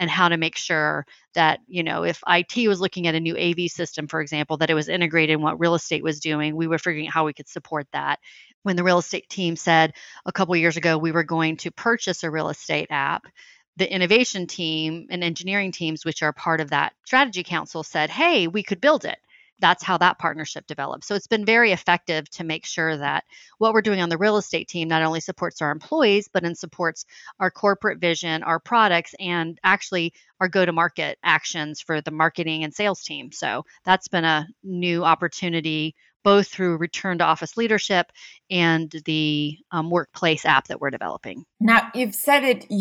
and how to make sure that, if IT was looking at a new AV system, for example, that it was integrated in what real estate was doing. We were figuring out how we could support that. When the real estate team said a couple of years ago we were going to purchase a real estate app, the innovation team and engineering teams, which are part of that strategy council, said, hey, we could build it. That's how that partnership developed. So it's been very effective to make sure that what we're doing on the real estate team not only supports our employees, but it supports our corporate vision, our products, and actually our go-to-market actions for the marketing and sales team. So that's been a new opportunity, both through return to office leadership and the workplace app that we're developing. Now, you've said it